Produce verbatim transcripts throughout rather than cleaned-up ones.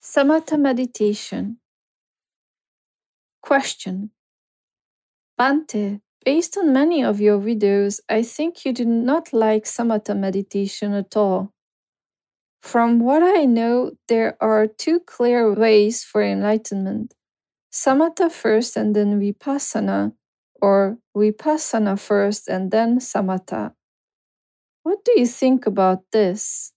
Samatha meditation. Question. Bhante, based on many of your videos, I think you do not like Samatha meditation at all. From what I know, there are two clear ways for enlightenment. Samatha first and then Vipassana, or Vipassana first and then Samatha. What do you think about this?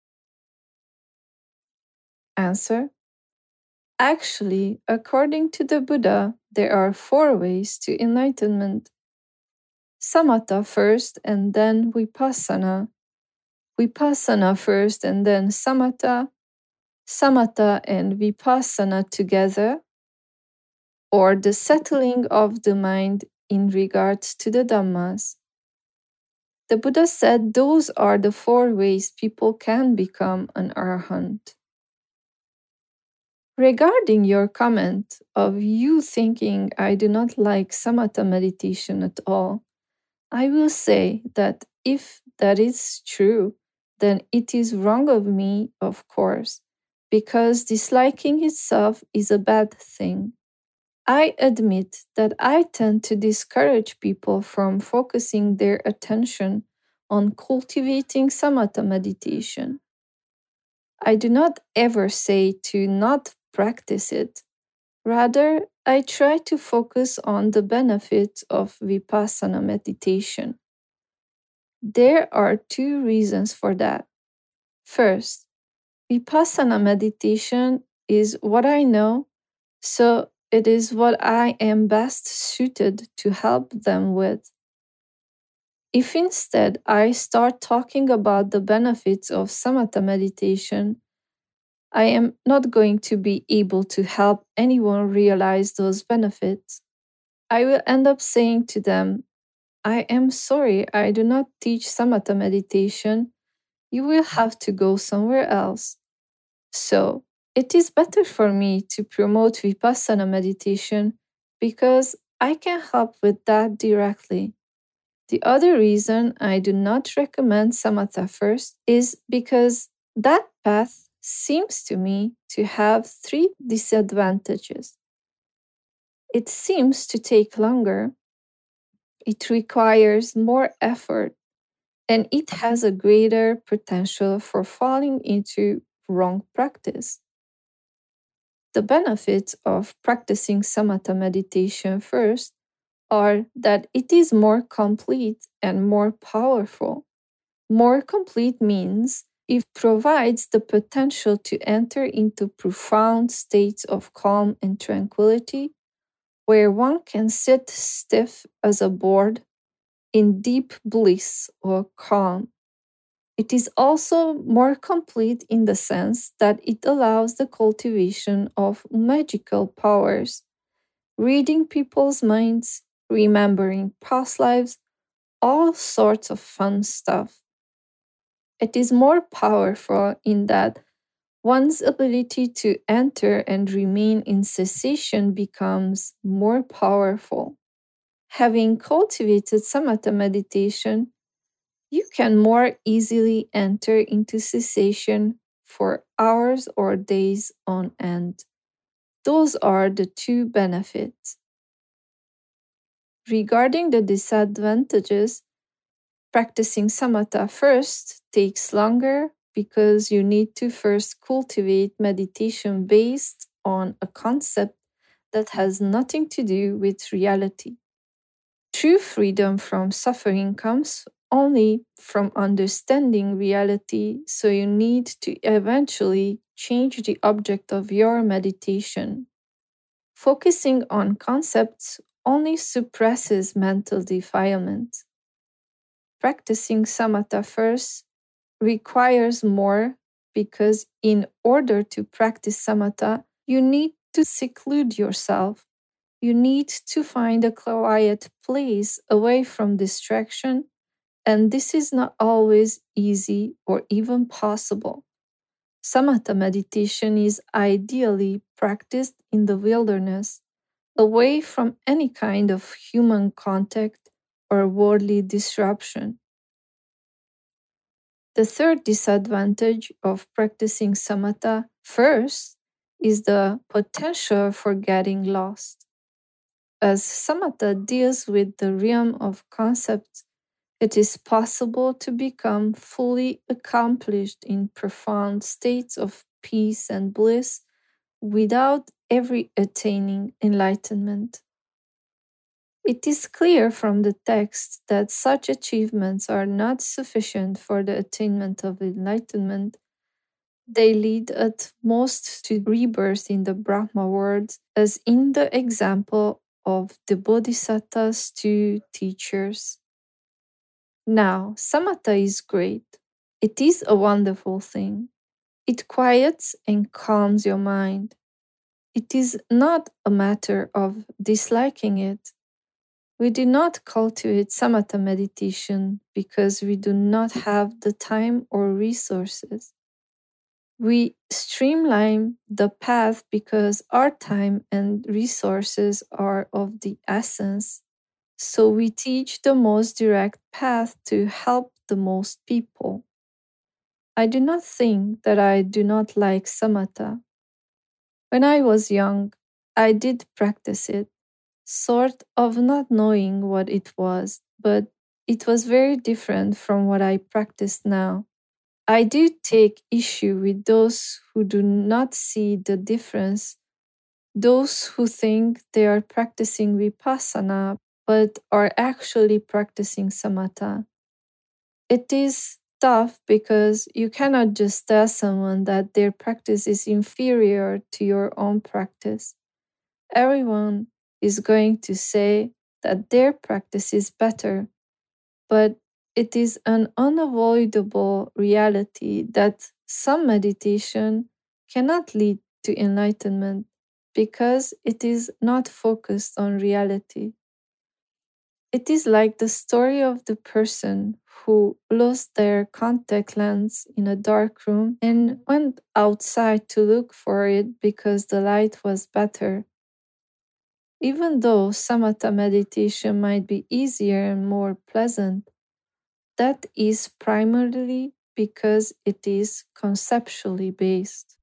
Answer. Actually, according to the Buddha, there are four ways to enlightenment. Samatha first and then Vipassana. Vipassana first and then Samatha. Samatha and Vipassana together. Or the settling of the mind in regards to the Dhammas. The Buddha said those are the four ways people can become an Arahant. Regarding your comment of you thinking I do not like Samatha meditation at all, I will say that if that is true, then it is wrong of me, of course, because disliking itself is a bad thing. I admit that I tend to discourage people from focusing their attention on cultivating Samatha meditation. I do not ever say to not practice it. Rather, I try to focus on the benefits of Vipassana meditation. There are two reasons for that. First, Vipassana meditation is what I know, so it is what I am best suited to help them with. If instead I start talking about the benefits of Samatha meditation, I am not going to be able to help anyone realize those benefits. I will end up saying to them, I am sorry, I do not teach Samatha meditation. You will have to go somewhere else. So, it is better for me to promote Vipassana meditation because I can help with that directly. The other reason I do not recommend Samatha first is because that path seems to me to have three disadvantages. It seems to take longer, it requires more effort, and it has a greater potential for falling into wrong practice. The benefits of practicing Samatha meditation first are that it is more complete and more powerful. More complete means it provides the potential to enter into profound states of calm and tranquility, where one can sit stiff as a board in deep bliss or calm. It is also more complete in the sense that it allows the cultivation of magical powers, reading people's minds, remembering past lives, all sorts of fun stuff. It is more powerful in that one's ability to enter and remain in cessation becomes more powerful. Having cultivated Samatha meditation, you can more easily enter into cessation for hours or days on end. Those are the two benefits. Regarding the disadvantages, practicing Samatha first takes longer because you need to first cultivate meditation based on a concept that has nothing to do with reality. True freedom from suffering comes only from understanding reality, so you need to eventually change the object of your meditation. Focusing on concepts only suppresses mental defilement. Practicing Samatha first requires more because in order to practice Samatha, you need to seclude yourself. You need to find a quiet place away from distraction, and this is not always easy or even possible. Samatha meditation is ideally practiced in the wilderness, away from any kind of human contact or worldly disruption. The third disadvantage of practicing Samatha first is the potential for getting lost. As samatha deals with the realm of concepts, it is possible to become fully accomplished in profound states of peace and bliss without ever attaining enlightenment. It is clear from the text that such achievements are not sufficient for the attainment of enlightenment. They lead at most to rebirth in the Brahma world, as in the example of the Bodhisattva's two teachers. Now, samatha is great. It is a wonderful thing. It quiets and calms your mind. It is not a matter of disliking it. We do not cultivate samatha meditation because we do not have the time or resources. We streamline the path because our time and resources are of the essence. So we teach the most direct path to help the most people. I do not think that I do not like samatha. When I was young, I did practice it, sort of not knowing what it was, but it was very different from what I practice now. I do take issue with those who do not see the difference, those who think they are practicing vipassana but are actually practicing samatha. It is tough because you cannot just tell someone that their practice is inferior to your own practice. Everyone is going to say that their practice is better, but it is an unavoidable reality that some meditation cannot lead to enlightenment because it is not focused on reality. It is like the story of the person who lost their contact lens in a dark room and went outside to look for it because the light was better. Even though samatha meditation might be easier and more pleasant, that is primarily because it is conceptually based.